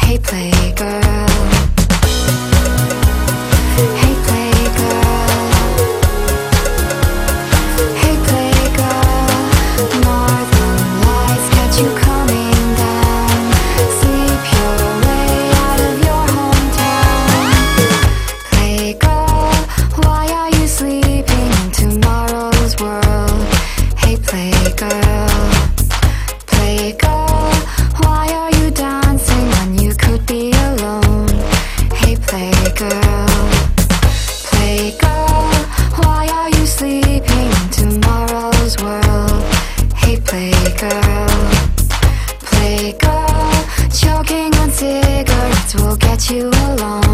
Hey playgirl. Hey playgirl. Hey playgirl. Northern lights catch you coming down. Sleep your way out of your hometown. Playgirl, why are you sleeping in tomorrow's world? Hey playgirl. Playgirl, why are you dancing when you could be alone? Hey playgirl. Playgirl, why are you sleeping in tomorrow's world? Hey playgirl. Playgirl, choking on cigarettes will get you alone.